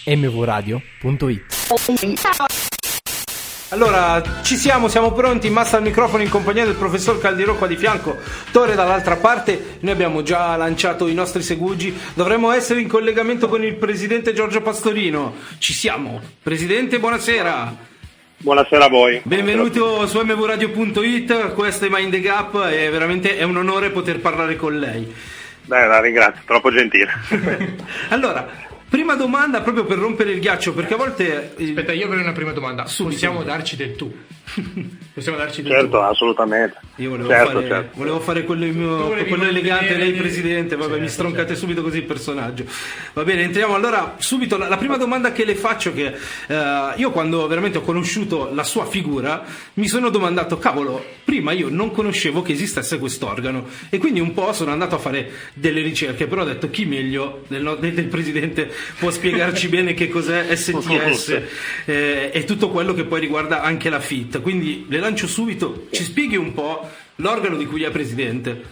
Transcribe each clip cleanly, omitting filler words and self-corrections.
mvradio.it. Allora, siamo pronti, Massa al microfono in compagnia del professor Caldirò qua di fianco, Tore dall'altra parte. Noi abbiamo già lanciato i nostri segugi, dovremmo essere in collegamento con il presidente Giorgio Pastorino. Ci siamo. Presidente, buonasera. Buonasera a voi. Benvenuto su mvradio.it, questo è Mind the Gap e veramente è un onore poter parlare con lei. Beh, la ringrazio, troppo gentile. Allora, prima domanda proprio per rompere il ghiaccio, perché a volte... Aspetta, io avrei una prima domanda. Possiamo darci del tu? Possiamo darci del certo, tu? Assolutamente. Io volevo certo. fare quello elegante, lei presidente, vabbè, mi stroncate subito così il personaggio. Va bene, entriamo allora subito. La prima domanda che le faccio, che io quando veramente ho conosciuto la sua figura mi sono domandato, cavolo, prima io non conoscevo che esistesse quest'organo e quindi un po' sono andato a fare delle ricerche, però ho detto chi meglio del presidente può spiegarci bene che cos'è STS e tutto quello che poi riguarda anche la FIT. Quindi le lancio subito, ci spieghi un po' l'organo di cui è presidente.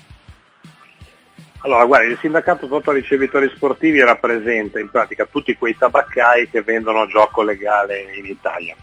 Allora, guarda, il sindacato Toto Ricevitori Sportivi rappresenta in pratica tutti quei tabaccai che vendono gioco legale in Italia.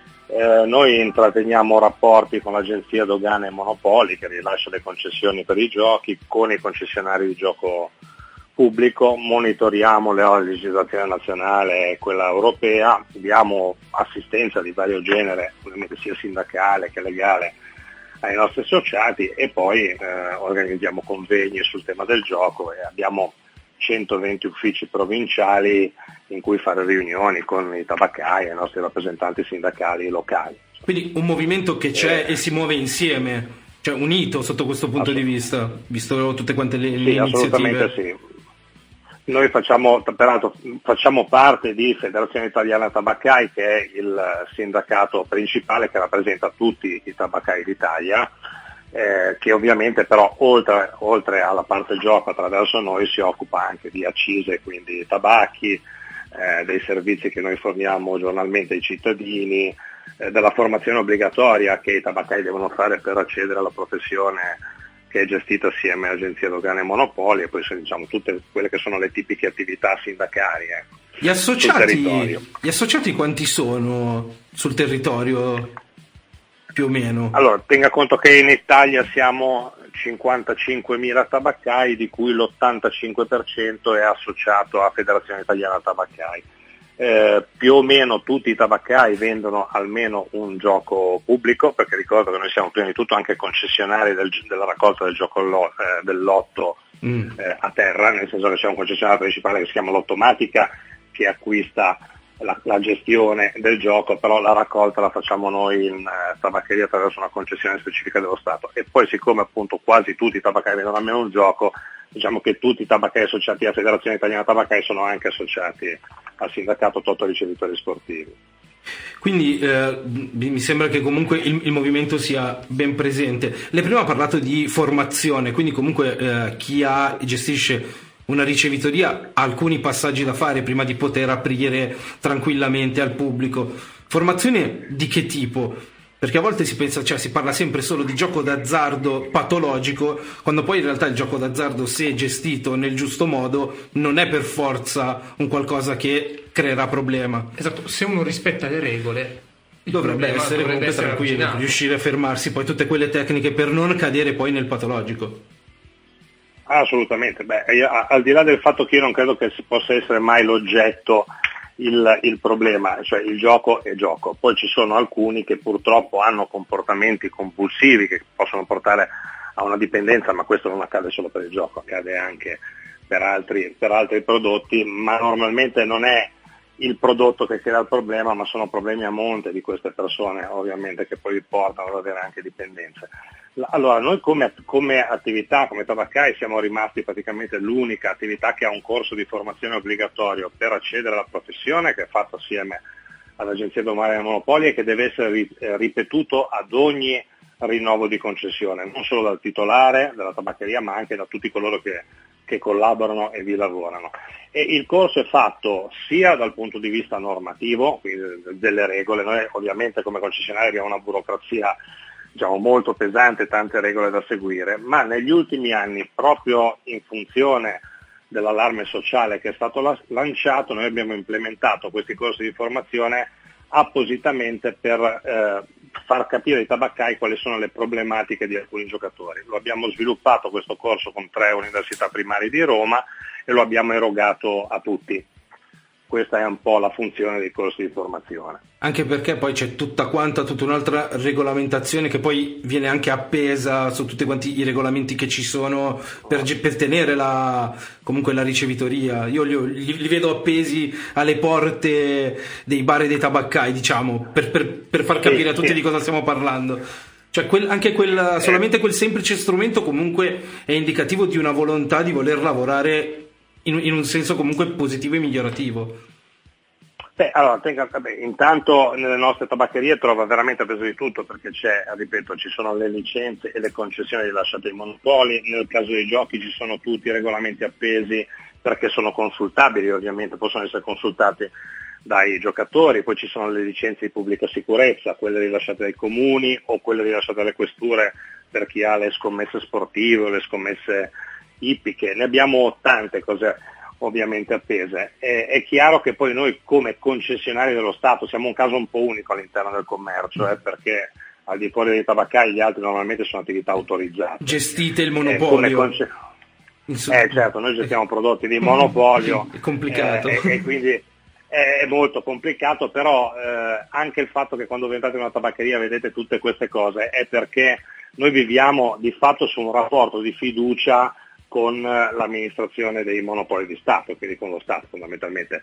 Noi intratteniamo rapporti con l'Agenzia Dogane e Monopoli che rilascia le concessioni per i giochi, con i concessionari di gioco pubblico, monitoriamo la legislazione nazionale e quella europea, diamo assistenza di vario genere, ovviamente sia sindacale che legale, ai nostri associati e poi organizziamo convegni sul tema del gioco e abbiamo 120 uffici provinciali in cui fare riunioni con i tabaccai e i nostri rappresentanti sindacali locali. Quindi un movimento che c'è e si muove insieme, cioè unito sotto questo punto di vista, visto tutte quante le iniziative. Assolutamente sì. Noi peraltro facciamo parte di Federazione Italiana Tabaccai, che è il sindacato principale che rappresenta tutti i tabaccai d'Italia, che ovviamente però oltre alla parte gioco attraverso noi si occupa anche di accise, quindi tabacchi, dei servizi che noi forniamo giornalmente ai cittadini, della formazione obbligatoria che i tabaccai devono fare per accedere alla professione che è gestita assieme all'Agenzia Dogane e Monopoli e poi diciamo tutte quelle che sono le tipiche attività sindacali. Gli associati quanti sono sul territorio più o meno? Allora, tenga conto che in Italia siamo 55.000 tabaccai, di cui l'85% è associato a Federazione Italiana Tabaccai. Più o meno tutti i tabaccai vendono almeno un gioco pubblico, perché ricordo che noi siamo prima di tutto anche concessionari della raccolta del gioco del lotto a terra, nel senso che c'è un concessionario principale che si chiama Lottomatica che acquista la gestione del gioco, però la raccolta la facciamo noi in tabaccheria attraverso una concessione specifica dello Stato. E poi siccome appunto quasi tutti i tabaccai vendono almeno un gioco, diciamo che tutti i tabaccai associati alla Federazione Italiana Tabaccai sono anche associati al sindacato Toto Ricevitori Sportivi. Quindi mi sembra che comunque il movimento sia ben presente. Lei prima ha parlato di formazione, quindi comunque chi gestisce una ricevitoria ha alcuni passaggi da fare prima di poter aprire tranquillamente al pubblico. Formazione di che tipo? Perché a volte si parla sempre solo di gioco d'azzardo patologico, quando poi in realtà il gioco d'azzardo, se gestito nel giusto modo, non è per forza un qualcosa che creerà problema. Esatto, se uno rispetta le regole dovrebbe essere comunque tranquillo, riuscire a fermarsi poi tutte quelle tecniche per non cadere poi nel patologico. Assolutamente, al di là del fatto che io non credo che si possa essere mai l'oggetto il problema, cioè il gioco è gioco, poi ci sono alcuni che purtroppo hanno comportamenti compulsivi che possono portare a una dipendenza, ma questo non accade solo per il gioco, accade anche per altri prodotti, ma normalmente non è il prodotto che crea il problema, ma sono problemi a monte di queste persone ovviamente che poi portano ad avere anche dipendenze. Allora noi come attività, come tabaccai, siamo rimasti praticamente l'unica attività che ha un corso di formazione obbligatorio per accedere alla professione, che è fatto assieme all'Agenzia Dogane e Monopoli e che deve essere ripetuto ad ogni rinnovo di concessione, non solo dal titolare della tabaccheria ma anche da tutti coloro che collaborano e vi lavorano. E il corso è fatto sia dal punto di vista normativo, quindi delle regole. Noi ovviamente come concessionari abbiamo una burocrazia molto pesante, tante regole da seguire, ma negli ultimi anni, proprio in funzione dell'allarme sociale che è stato lanciato, noi abbiamo implementato questi corsi di formazione appositamente per far capire ai tabaccai quali sono le problematiche di alcuni giocatori. Lo abbiamo sviluppato questo corso con 3 università primarie di Roma e lo abbiamo erogato a tutti. Questa è un po' la funzione dei corsi di formazione. Anche perché poi c'è tutta un'altra regolamentazione che poi viene anche appesa su tutti quanti i regolamenti che ci sono per tenere comunque la ricevitoria. Io li vedo appesi alle porte dei bar e dei tabaccai, diciamo, per far capire a tutti di cosa stiamo parlando. Cioè solamente quel semplice strumento comunque è indicativo di una volontà di voler lavorare in un senso comunque positivo e migliorativo. Allora, intanto nelle nostre tabaccherie trova veramente peso di tutto, perché ci sono le licenze e le concessioni rilasciate ai monopoli, nel caso dei giochi ci sono tutti i regolamenti appesi perché sono consultabili, ovviamente possono essere consultati dai giocatori, poi ci sono le licenze di pubblica sicurezza, quelle rilasciate dai comuni o quelle rilasciate dalle questure per chi ha le scommesse sportive o le scommesse ippiche. Ne abbiamo tante cose ovviamente appese. È chiaro che poi noi come concessionari dello Stato siamo un caso un po' unico all'interno del commercio, perché al di fuori dei tabaccai gli altri normalmente sono attività autorizzate. Gestite il monopolio. Certo, noi gestiamo prodotti di monopolio. È complicato. E quindi è molto complicato, però anche il fatto che quando entrate in una tabaccheria vedete tutte queste cose è perché noi viviamo di fatto su un rapporto di fiducia con l'amministrazione dei monopoli di Stato, quindi con lo Stato fondamentalmente.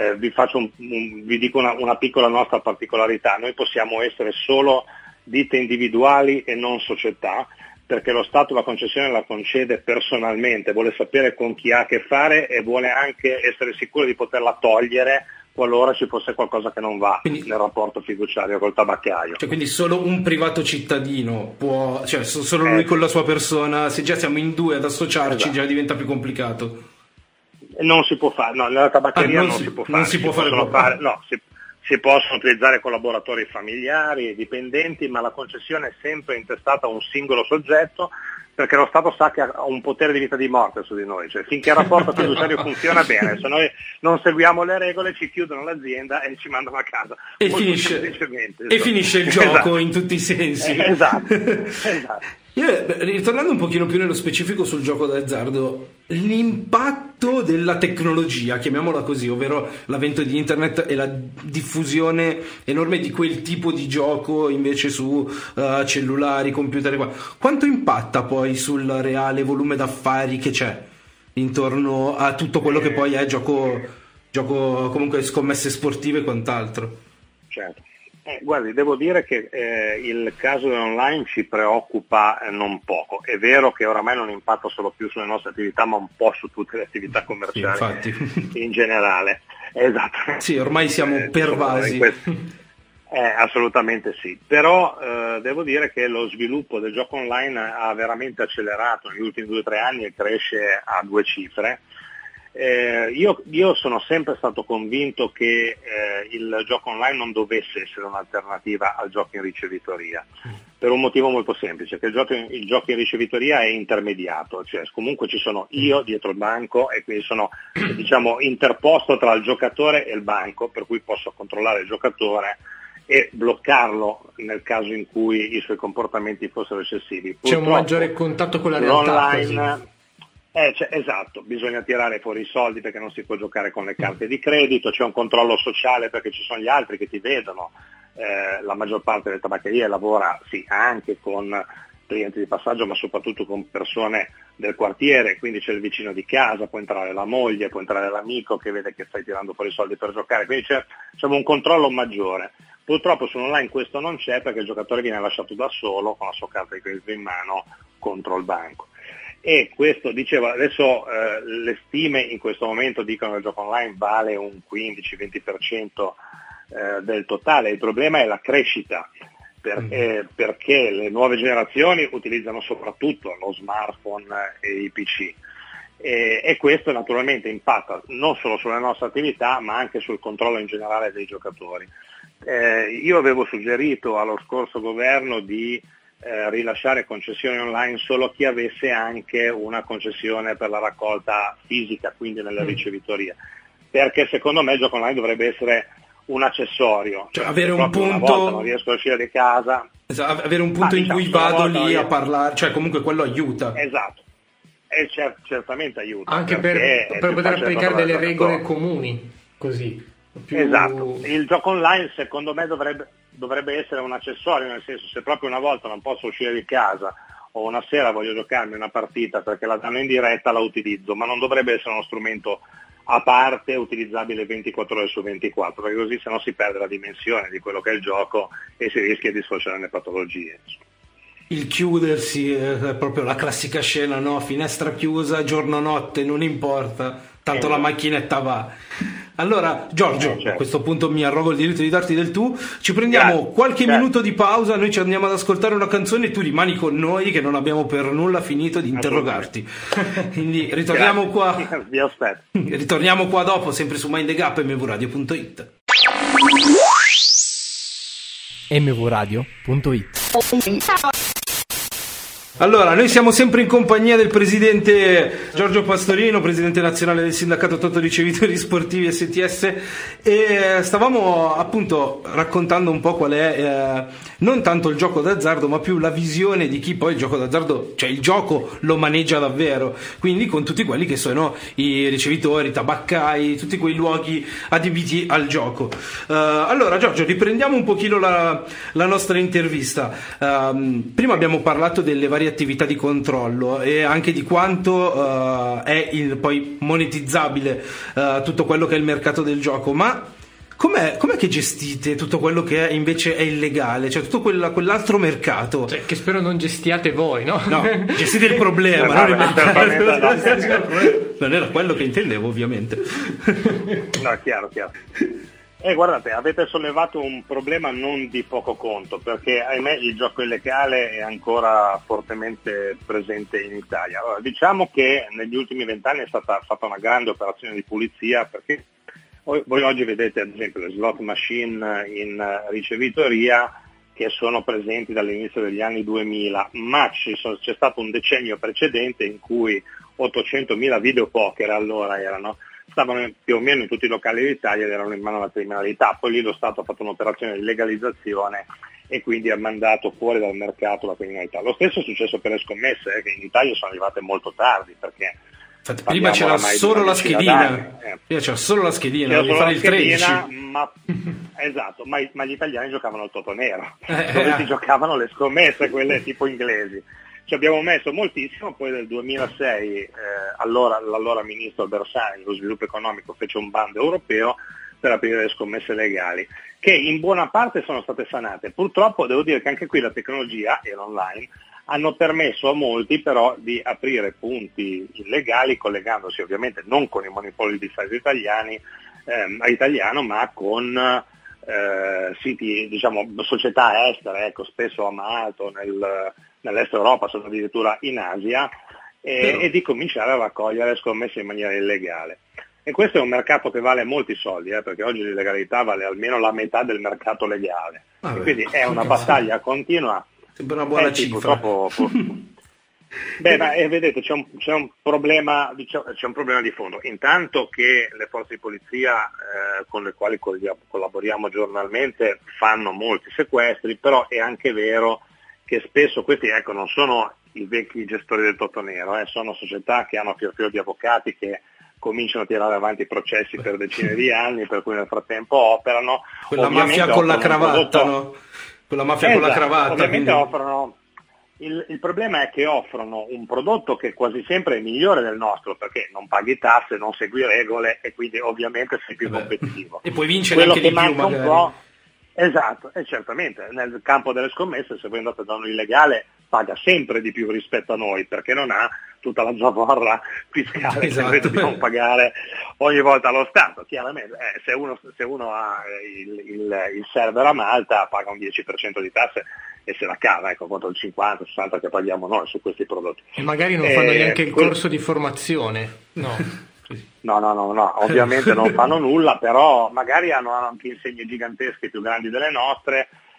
Vi dico una piccola nostra particolarità: noi possiamo essere solo ditte individuali e non società, perché lo Stato la concessione la concede personalmente, vuole sapere con chi ha a che fare e vuole anche essere sicuro di poterla togliere qualora ci fosse qualcosa che non va nel rapporto fiduciario col tabaccaio. Cioè, quindi solo un privato cittadino può, cioè solo lui con la sua persona, se già siamo in 2 ad associarci, già diventa più complicato. Non si può fare, no, nella tabaccheria non si può fare. Non si può fare. Si possono utilizzare collaboratori familiari e dipendenti, ma la concessione è sempre intestata a un singolo soggetto, perché lo Stato sa che ha un potere di vita e di morte su di noi, cioè finché il rapporto fiduciario funziona bene, se noi non seguiamo le regole ci chiudono l'azienda e ci mandano a casa. E finisce il gioco in tutti i sensi. Esatto. Ritornando un pochino più nello specifico sul gioco d'azzardo, l'impatto della tecnologia, chiamiamola così, ovvero l'avvento di internet e la diffusione enorme di quel tipo di gioco invece su cellulari, computer, quanto impatta poi sul reale volume d'affari che c'è intorno a tutto quello che poi è gioco comunque scommesse sportive e quant'altro? Certo. Guardi, devo dire che il caso dell'online ci preoccupa non poco. È vero che oramai non impatta solo più sulle nostre attività, ma un po' su tutte le attività commerciali in generale. Esatto. Sì, ormai siamo pervasi. Assolutamente sì. Però devo dire che lo sviluppo del gioco online ha veramente accelerato negli ultimi 2 o 3 anni e cresce a 2 cifre. Io sono sempre stato convinto che il gioco online non dovesse essere un'alternativa al gioco in ricevitoria, per un motivo molto semplice, che il gioco in ricevitoria è intermediato, cioè comunque ci sono io dietro il banco e quindi sono interposto tra il giocatore e il banco, per cui posso controllare il giocatore e bloccarlo nel caso in cui i suoi comportamenti fossero eccessivi. C'è un maggiore contatto con la realtà. L'online, esatto, bisogna tirare fuori i soldi perché non si può giocare con le carte di credito, c'è un controllo sociale perché ci sono gli altri che ti vedono, la maggior parte delle tabaccherie lavora anche con clienti di passaggio, ma soprattutto con persone del quartiere, quindi c'è il vicino di casa, può entrare la moglie, può entrare l'amico che vede che stai tirando fuori i soldi per giocare, quindi c'è un controllo maggiore. Purtroppo sull'online questo non c'è, perché il giocatore viene lasciato da solo con la sua carta di credito in mano contro il banco. E questo, dicevo, adesso le stime in questo momento dicono che il gioco online vale un 15-20% del totale. Il problema è la crescita, perché le nuove generazioni utilizzano soprattutto lo smartphone e i PC. E questo naturalmente impatta non solo sulle nostre attività, ma anche sul controllo in generale dei giocatori. Io avevo suggerito allo scorso governo di rilasciare concessioni online solo chi avesse anche una concessione per la raccolta fisica, quindi nelle ricevitorie, perché secondo me il gioco online dovrebbe essere un accessorio, cioè avere un punto, una volta non riesco a uscire di casa, avere un punto in cui vado lì a parlare, cioè comunque quello aiuta. Esatto, e certamente aiuta, anche per poter applicare delle regole comuni, così più... Esatto, il gioco online secondo me dovrebbe essere un accessorio, nel senso, se proprio una volta non posso uscire di casa o una sera voglio giocarmi una partita perché la danno in diretta, la utilizzo, ma non dovrebbe essere uno strumento a parte utilizzabile 24 ore su 24, perché così se no si perde la dimensione di quello che è il gioco e si rischia di sfociare nelle patologie. Il chiudersi è proprio la classica scena, no? Finestra chiusa, giorno notte, non importa, tanto la macchinetta va. Allora, Giorgio, certo. A questo punto mi arrogo il diritto di darti del tu, ci prendiamo qualche minuto di pausa, noi ci andiamo ad ascoltare una canzone e tu rimani con noi che non abbiamo per nulla finito di interrogarti. Quindi ritorniamo qua. Vi aspetto. Ritorniamo qua dopo, sempre su Mind the Gap e mvradio.it. mvradio.it. Allora, noi siamo sempre in compagnia del presidente Giorgio Pastorino, presidente nazionale del sindacato Toto Ricevitori Sportivi STS, e stavamo appunto raccontando un po' qual è non tanto il gioco d'azzardo, ma più la visione di chi poi il gioco d'azzardo, cioè il gioco lo maneggia davvero, quindi con tutti quelli che sono i ricevitori, i tabaccai, tutti quei luoghi adibiti al gioco. Allora Giorgio, riprendiamo un pochino la nostra intervista. Prima abbiamo parlato delle varie attività di controllo e anche di quanto è poi monetizzabile tutto quello che è il mercato del gioco, ma com'è che gestite tutto quello che invece è illegale, cioè tutto quell'altro mercato? Cioè, che spero non gestiate voi, no? No, gestite il problema, non il mercato. Non era quello che intendevo, ovviamente. No, chiaro. Guardate, avete sollevato un problema non di poco conto, perché ahimè il gioco illegale è ancora fortemente presente in Italia. Allora, diciamo che negli ultimi 20 anni è stata fatta una grande operazione di pulizia, perché voi oggi vedete ad esempio le slot machine in ricevitoria che sono presenti dall'inizio degli anni 2000, ma c'è stato un decennio precedente in cui 800.000 videopoker allora stavano più o meno in tutti i locali d'Italia ed erano in mano alla criminalità. Poi lì lo Stato ha fatto un'operazione di legalizzazione e quindi ha mandato fuori dal mercato la criminalità. Lo stesso è successo per le scommesse, che in Italia sono arrivate molto tardi, perché infatti, prima c'era solo la schedina, prima c'era solo la schedina, dovevi fare il 13. Esatto, ma gli italiani giocavano al Toto Nero, dove si giocavano le scommesse, quelle tipo inglesi. Ci abbiamo messo moltissimo, poi nel 2006 l'allora ministro Bersani dello sviluppo economico fece un bando europeo per aprire le scommesse legali, che in buona parte sono state sanate. Purtroppo devo dire che anche qui la tecnologia e l'online hanno permesso a molti però di aprire punti illegali, collegandosi ovviamente non con i monopoli di Stato italiano, ma con siti, diciamo, società estere, spesso a Malta, nell'est Europa, sono addirittura in Asia, e di cominciare a raccogliere scommesse in maniera illegale. E questo è un mercato che vale molti soldi, perché oggi l'illegalità vale almeno la metà del mercato legale. E quindi è una battaglia continua. Sembra una buona cifra. Vedete, c'è un problema di fondo. Intanto che le forze di polizia con le quali collaboriamo giornalmente fanno molti sequestri, però è anche vero che spesso questi non sono i vecchi gestori del Toto Nero, sono società che hanno fior di avvocati che cominciano a tirare avanti processi per decine di anni, per cui nel frattempo operano. Quella mafia con la cravatta, no? Quella mafia con la cravatta. Ovviamente offrono. Il problema è che offrono un prodotto che quasi sempre è migliore del nostro, perché non paghi tasse, non segui regole e quindi ovviamente sei più competitivo. E puoi vincere anche di più magari. Un po', esatto, e certamente nel campo delle scommesse, se voi andate da uno illegale, paga sempre di più rispetto a noi, perché non ha tutta la zavorra fiscale che noi dobbiamo pagare ogni volta allo Stato. Chiaramente se uno ha il server a Malta paga un 10% di tasse e se la cava, contro il 50-60 che paghiamo noi su questi prodotti. E magari non fanno neanche il corso di formazione, no? No, ovviamente non fanno nulla, però magari hanno anche insegne gigantesche più grandi delle nostre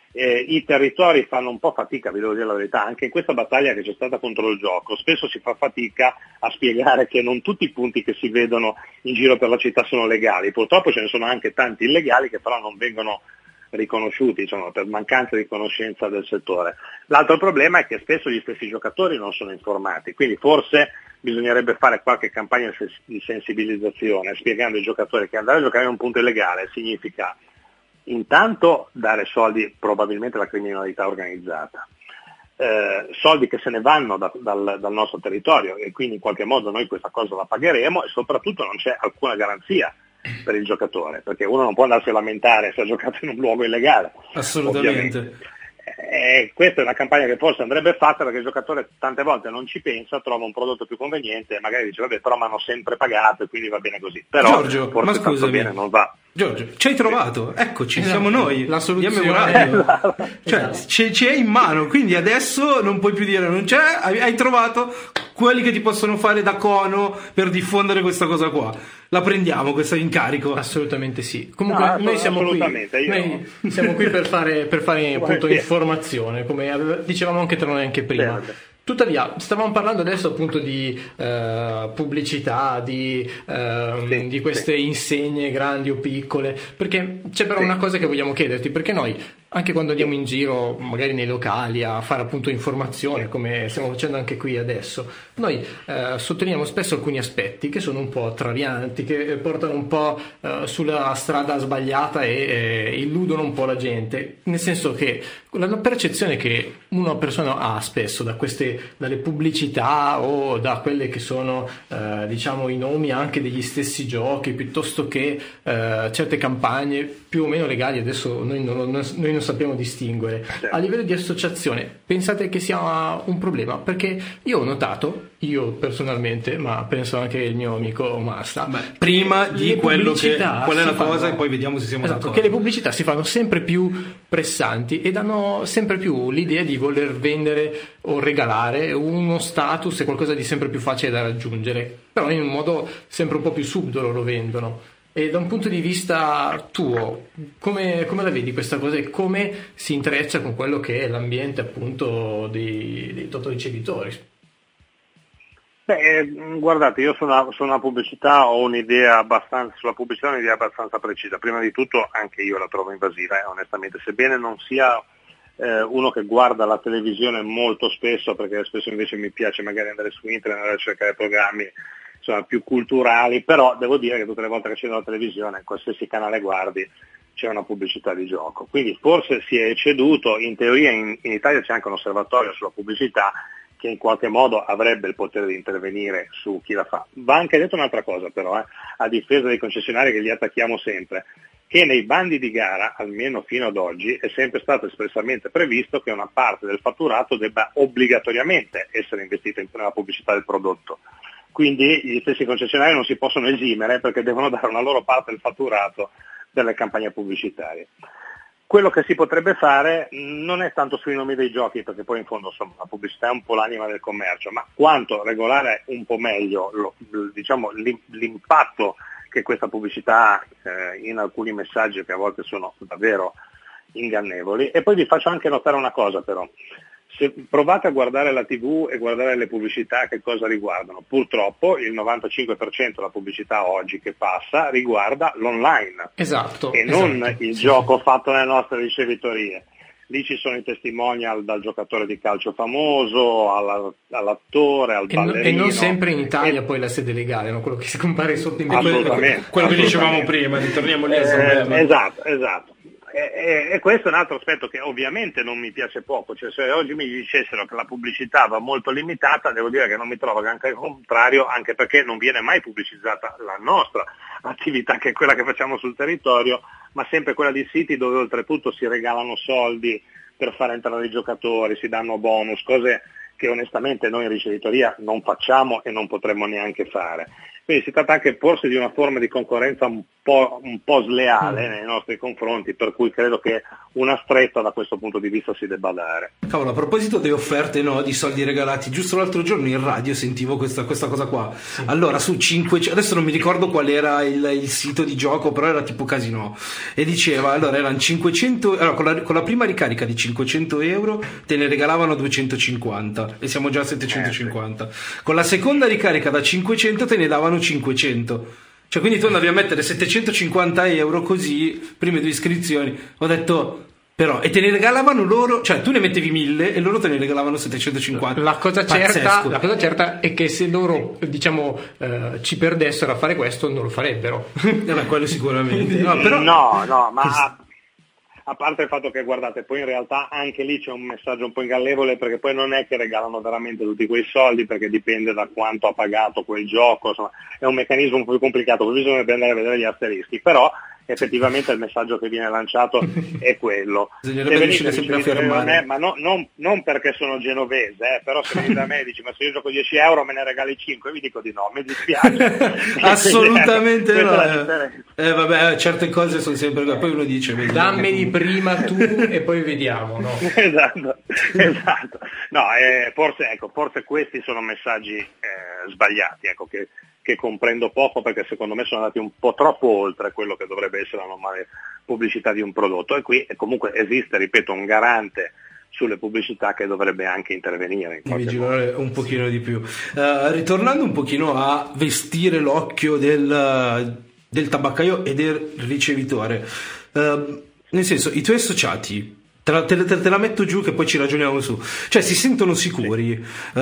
I territori fanno un po' fatica, vi devo dire la verità, anche in questa battaglia che c'è stata contro il gioco, spesso si fa fatica a spiegare che non tutti i punti che si vedono in giro per la città sono legali, purtroppo ce ne sono anche tanti illegali che però non vengono riconosciuti, insomma, per mancanza di conoscenza del settore. L'altro problema è che spesso gli stessi giocatori non sono informati, quindi forse bisognerebbe fare qualche campagna di sensibilizzazione spiegando ai giocatori che andare a giocare in un punto illegale significa intanto dare soldi probabilmente alla criminalità organizzata, soldi che se ne vanno dal nostro territorio e quindi in qualche modo noi questa cosa la pagheremo, e soprattutto non c'è alcuna garanzia per il giocatore, perché uno non può andarsi a lamentare se ha giocato in un luogo illegale. Assolutamente. Questa è una campagna che forse andrebbe fatta, perché il giocatore tante volte non ci pensa, trova un prodotto più conveniente e magari dice vabbè, però mi hanno sempre pagato e quindi va bene così, però Giorgio, forse ma scusami, tanto bene non va. Giorgio, ci hai trovato, eccoci, siamo noi, la soluzione. Cioè, ci è in mano, quindi adesso non puoi più dire non c'è, hai trovato quelli che ti possono fare da cono per diffondere questa cosa qua. La prendiamo questo incarico? Assolutamente sì. Comunque noi siamo qui per fare appunto informazione, come dicevamo anche tra noi anche prima. Certo. Tuttavia, stavamo parlando adesso appunto di pubblicità, di queste insegne grandi o piccole, perché c'è però una cosa che vogliamo chiederti, perché noi, anche quando andiamo in giro, magari nei locali, a fare appunto informazione, come stiamo facendo anche qui adesso, noi sottolineiamo spesso alcuni aspetti che sono un po' travianti, che portano un po' sulla strada sbagliata e illudono un po' la gente, nel senso che la percezione che una persona ha spesso dalle pubblicità o da quelle che sono diciamo i nomi anche degli stessi giochi, piuttosto che certe campagne più o meno legali, adesso noi non sappiamo distinguere. A livello di associazione pensate che sia un problema? Perché io ho notato, io personalmente, ma penso anche il mio amico Masta, prima di quello qual è la cosa e poi vediamo se siamo d'accordo. Che le pubblicità si fanno sempre più pressanti e danno sempre più l'idea di voler vendere o regalare uno status e qualcosa di sempre più facile da raggiungere, però in un modo sempre un po' più subdolo lo vendono. E da un punto di vista tuo, come la vedi questa cosa e come si intreccia con quello che è l'ambiente appunto dei totoricevitori? Guardate, io sulla pubblicità ho un'idea abbastanza precisa. Prima di tutto anche io la trovo invasiva, onestamente, sebbene non sia uno che guarda la televisione molto spesso, perché spesso invece mi piace magari andare su internet, andare a cercare programmi insomma più culturali, però devo dire che tutte le volte che accendo la televisione, qualsiasi canale guardi, c'è una pubblicità di gioco. Quindi forse si è ecceduto, in teoria in Italia c'è anche un osservatorio sulla pubblicità che in qualche modo avrebbe il potere di intervenire su chi la fa. Va anche detto un'altra cosa però, a difesa dei concessionari che li attacchiamo sempre, che nei bandi di gara, almeno fino ad oggi, è sempre stato espressamente previsto che una parte del fatturato debba obbligatoriamente essere investita nella pubblicità del prodotto. Quindi gli stessi concessionari non si possono esimere perché devono dare una loro parte del fatturato delle campagne pubblicitarie. Quello che si potrebbe fare non è tanto sui nomi dei giochi, perché poi in fondo insomma, la pubblicità è un po' l'anima del commercio, ma quanto regolare un po' meglio l'impatto che questa pubblicità ha in alcuni messaggi che a volte sono davvero ingannevoli. E poi vi faccio anche notare una cosa però. Se provate a guardare la TV e guardare le pubblicità, che cosa riguardano? Purtroppo il 95% della pubblicità oggi che passa riguarda l'online. Esatto. E non il gioco fatto nelle nostre ricevitorie. Lì ci sono i testimonial dal giocatore di calcio famoso, all'attore, al ballerino. E non sempre in Italia poi la sede legale, no? Quello che si compare sotto in assolutamente. Quello che dicevamo prima, ritorniamo lì. Esatto. E questo è un altro aspetto che ovviamente non mi piace poco, cioè se oggi mi dicessero che la pubblicità va molto limitata, devo dire che non mi trovo anche al contrario, anche perché non viene mai pubblicizzata la nostra attività, che è quella che facciamo sul territorio, ma sempre quella di siti dove oltretutto si regalano soldi per far entrare i giocatori, si danno bonus, cose che onestamente noi in ricevitoria non facciamo e non potremmo neanche fare. Quindi si tratta anche forse di una forma di concorrenza un po' sleale nei nostri confronti, per cui credo che una stretta da questo punto di vista si debba dare. Cavolo, a proposito di offerte, no, di soldi regalati, giusto l'altro giorno in radio sentivo questa cosa qua. Allora, su 500, adesso non mi ricordo qual era il sito di gioco, però era tipo casino, e diceva, allora erano 500, allora, con la prima ricarica di 500 euro te ne regalavano 250 e siamo già a 750. Con la seconda ricarica da 500 te ne davano 500. Cioè, quindi tu andavi a mettere 750 euro così, prime 2 iscrizioni. Ho detto, però, e te ne regalavano loro, cioè tu ne mettevi 1000 e loro te ne regalavano 750. La cosa certa è che se loro, diciamo, ci perdessero a fare questo, non lo farebbero. Beh, quello sicuramente. No, ma a parte il fatto che, guardate, poi in realtà anche lì c'è un messaggio un po' ingannevole, perché poi non è che regalano veramente tutti quei soldi, perché dipende da quanto ha pagato quel gioco, insomma, è un meccanismo un po' più complicato, poi bisogna andare a vedere gli asterischi, però effettivamente il messaggio che viene lanciato è quello. Bisognerebbe riuscire sempre a fermare. Ma non perché sono genovese, però se venite da me e dici ma se io gioco 10 euro me ne regali 5, vi dico di no, mi dispiace. Assolutamente no. Vabbè, certe cose sono sempre così, poi uno dice dammeli prima tu e poi vediamo, no? Esatto. No, forse questi sono messaggi sbagliati, ecco, che comprendo poco, perché secondo me sono andati un po' troppo oltre quello che dovrebbe essere la normale pubblicità di un prodotto, e qui comunque esiste, ripeto, un garante sulle pubblicità che dovrebbe anche intervenire in vigilare un pochino di più. Ritornando un pochino a vestire l'occhio del tabaccaio e del ricevitore, nel senso, i tuoi associati, te la metto giù che poi ci ragioniamo su, cioè si sentono sicuri,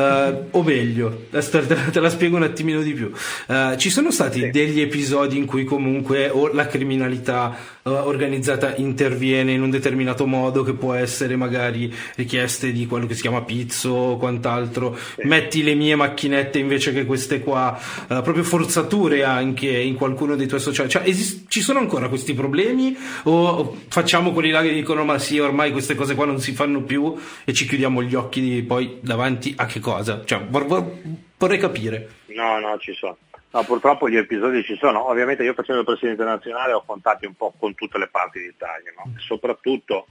o meglio, te la spiego un attimino di più. Ci sono stati degli episodi in cui comunque o la criminalità organizzata interviene in un determinato modo, che può essere magari richieste di quello che si chiama pizzo o quant'altro, metti le mie macchinette invece che queste qua, proprio forzature anche in qualcuno dei tuoi associati, cioè ci sono ancora questi problemi, o facciamo quelli là che dicono ma sì, ormai queste cose qua non si fanno più e ci chiudiamo gli occhi poi davanti a che cosa? Cioè, vorrei capire. No, ci sono. No, purtroppo gli episodi ci sono. Ovviamente io, facendo il presidente nazionale, ho contatti un po' con tutte le parti d'Italia, no? Soprattutto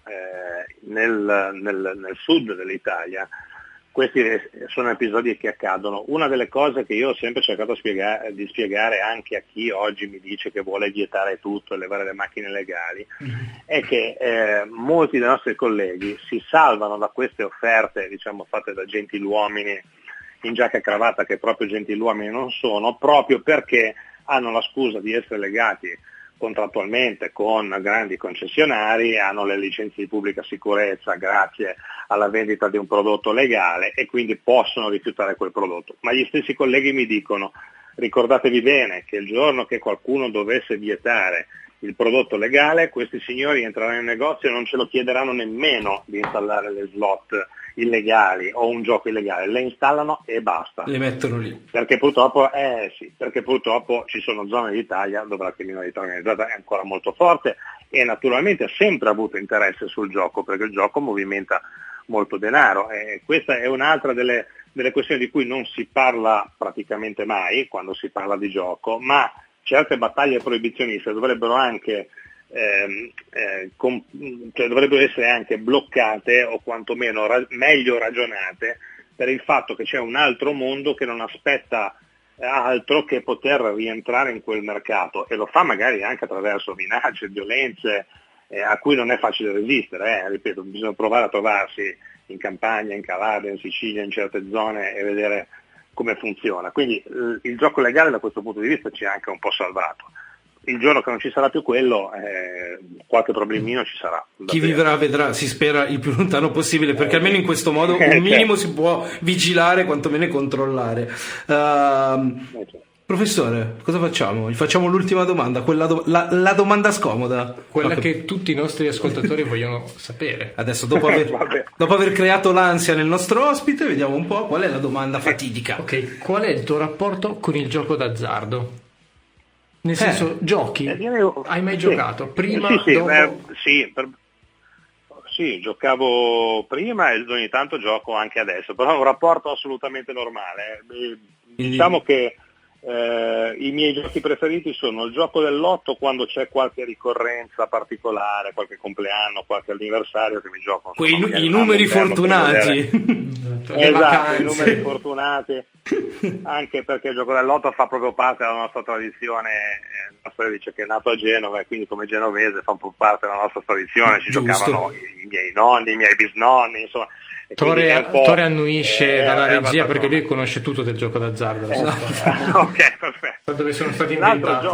nel sud dell'Italia. Questi sono episodi che accadono. Una delle cose che io ho sempre cercato di spiegare anche a chi oggi mi dice che vuole vietare tutto e levare le macchine legali, è che molti dei nostri colleghi si salvano da queste offerte, diciamo, fatte da gentiluomini in giacca e cravatta, che proprio gentiluomini non sono, proprio perché hanno la scusa di essere legati contrattualmente con grandi concessionari, hanno le licenze di pubblica sicurezza grazie alla vendita di un prodotto legale, e quindi possono rifiutare quel prodotto. Ma gli stessi colleghi mi dicono: ricordatevi bene che il giorno che qualcuno dovesse vietare il prodotto legale, questi signori entreranno in negozio e non ce lo chiederanno nemmeno di installare le slot illegali o un gioco illegale, le installano e basta. Le mettono lì. Perché purtroppo ci sono zone d'Italia dove la criminalità organizzata è ancora molto forte, e naturalmente ha sempre avuto interesse sul gioco, perché il gioco movimenta molto denaro, e questa è un'altra delle questioni di cui non si parla praticamente mai quando si parla di gioco, ma certe battaglie proibizioniste dovrebbero anche dovrebbero essere anche bloccate, o quantomeno meglio ragionate, per il fatto che c'è un altro mondo che non aspetta altro che poter rientrare in quel mercato, e lo fa magari anche attraverso minacce, violenze, a cui non è facile resistere, ripeto, bisogna provare a trovarsi in Campania, in Calabria, in Sicilia, in certe zone, e vedere come funziona. Quindi il gioco legale da questo punto di vista ci ha anche un po' salvato. Il giorno che non ci sarà più quello, qualche problemino ci sarà. Chi vivrà vedrà, si spera il più lontano possibile, perché almeno in questo modo un minimo si può vigilare, quantomeno controllare. Professore, cosa facciamo? Gli facciamo l'ultima domanda, la domanda scomoda. Quella che tutti i nostri ascoltatori vogliono sapere. Adesso, dopo aver creato l'ansia nel nostro ospite, vediamo un po' qual è la domanda fatidica. Ok, qual è il tuo rapporto con il gioco d'azzardo? Nel senso, giochi? Hai mai giocato? Prima? Dopo? Sì, giocavo prima e ogni tanto gioco anche adesso, però è un rapporto assolutamente normale. Diciamo che I miei giochi preferiti sono il gioco del lotto quando c'è qualche ricorrenza particolare, qualche compleanno, qualche anniversario che mi gioco. I numeri fortunati. Esatto, i numeri fortunati, anche perché il gioco del lotto fa proprio parte della nostra tradizione. La storia dice che è nato a Genova e quindi come genovese fa un po' parte della nostra tradizione, ci giocavano i miei nonni, i miei bisnonni, insomma. Tore annuisce dalla regia perché lui conosce tutto del gioco d'azzardo. Ok, perfetto. Dove sono stati inventati.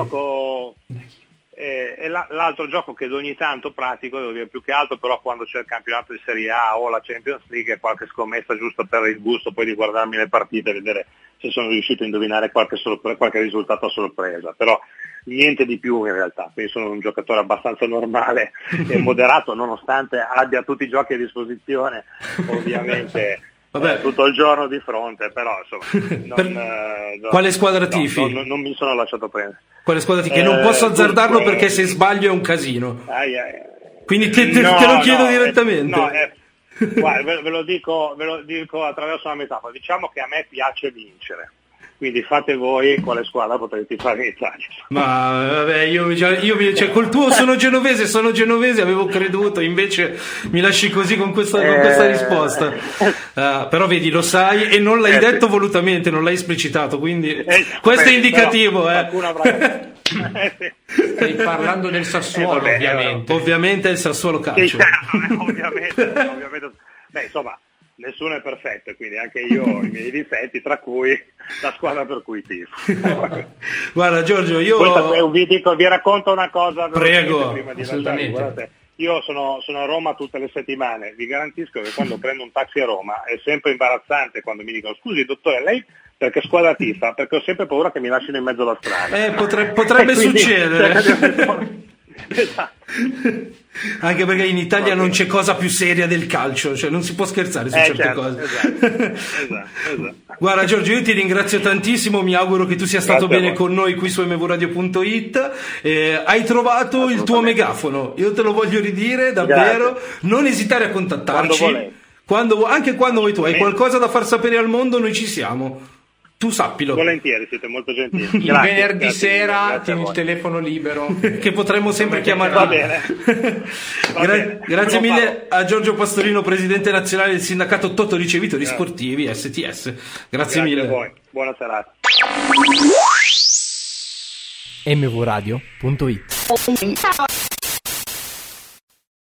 L'altro gioco che ogni tanto pratico, devo dire, più che altro però quando c'è il campionato di Serie A o la Champions League, qualche scommessa giusto per il gusto poi di guardarmi le partite e vedere se sono riuscito a indovinare qualche risultato a sorpresa, però niente di più in realtà, quindi sono un giocatore abbastanza normale e moderato, nonostante abbia tutti i giochi a disposizione, ovviamente. Tutto il giorno di fronte, però insomma quale squadra tifi? Non mi sono lasciato prendere. Quale squadra tifi? Che non posso azzardarlo perché se sbaglio è un casino. Quindi te lo chiedo direttamente. Guarda, ve lo dico attraverso una metafora. Diciamo che a me piace vincere. Quindi fate voi quale squadra potete fare in Italia. Ma vabbè, io cioè, col tuo sono genovese, avevo creduto, invece mi lasci così con questa risposta. Però vedi, lo sai e non l'hai detto volutamente, non l'hai esplicitato, quindi questo è indicativo. Stai parlando del Sassuolo, ovviamente. Ovviamente è il Sassuolo calcio. Ovviamente. Beh, insomma, nessuno è perfetto, quindi anche io ho i miei difetti, tra cui la squadra per cui tifo. Guarda Giorgio, vi racconto una cosa. Prego, prima di assolutamente. Io sono a Roma tutte le settimane, vi garantisco che quando prendo un taxi a Roma è sempre imbarazzante quando mi dicono: scusi dottore, lei perché squadra tifa? Perché ho sempre paura che mi lasciino in mezzo alla strada. Potrebbe succedere. Esatto. Anche perché in Italia non c'è cosa più seria del calcio, cioè non si può scherzare su certe cose. Esatto. Guarda Giorgio, io ti ringrazio tantissimo, mi auguro che tu sia stato bene con noi qui su mvradio.it. Hai trovato il tuo megafono, io te lo voglio ridire davvero. Grazie. Non esitare a contattarci anche quando vuoi tu. Hai qualcosa da far sapere al mondo, noi ci siamo. Tu sappilo. Volentieri, siete molto gentili. Il venerdì sera tieni il telefono libero che potremmo sempre chiamare. Va bene. Grazie mille a Giorgio Pastorino, presidente nazionale del sindacato Toto Ricevitori Sportivi STS. Grazie mille. A voi. Buona serata. mvradio.it